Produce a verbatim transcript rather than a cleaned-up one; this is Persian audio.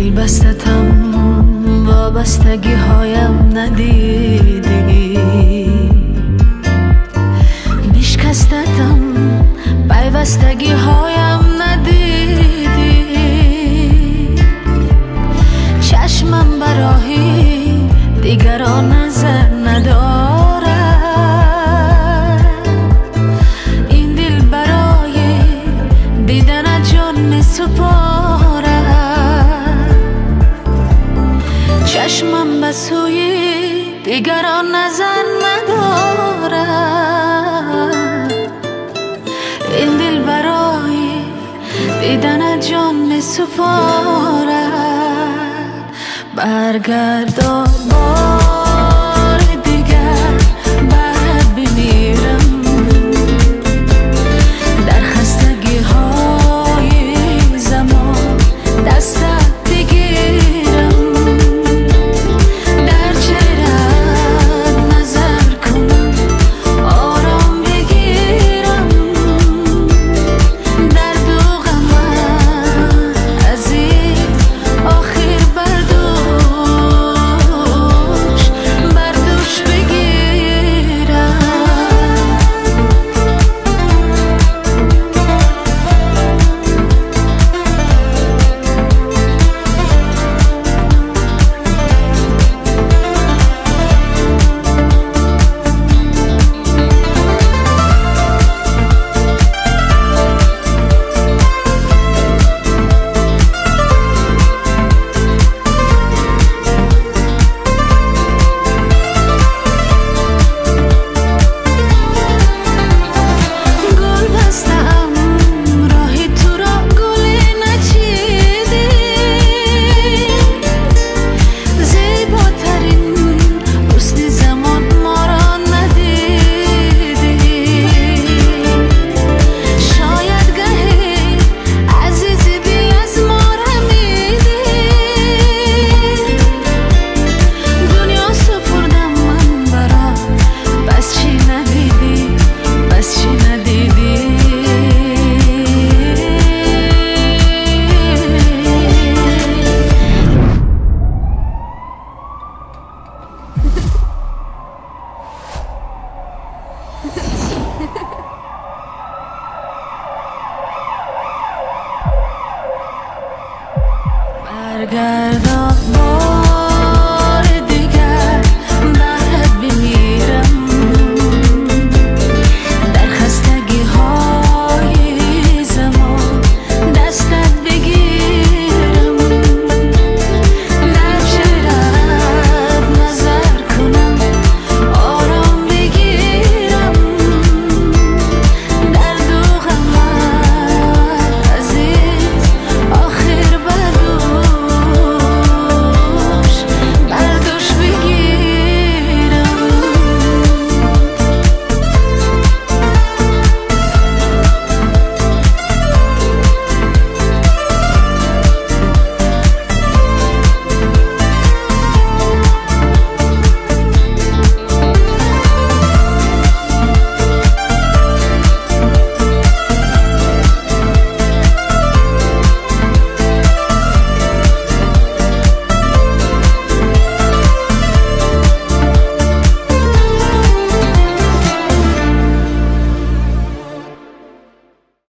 دل بستم وابستگی هایم ندیدی، میشکستم پیوستگی هایم ندیدی. چشمم برای دیگران نظر ندارد، این دل برای دیدن جان میسپارد. چشمم به سوی دیگران نظر ندارد، این دل برای دیدن جان میسپارد. برگردا بار دیگر بر بمیرم، در خستگی های زمان دستت بگیرم، در چهره‌ات نظر کنم آرام بگیرم. درد و غمت عزیز آخر بردوش بردوش بگیرم. برگردان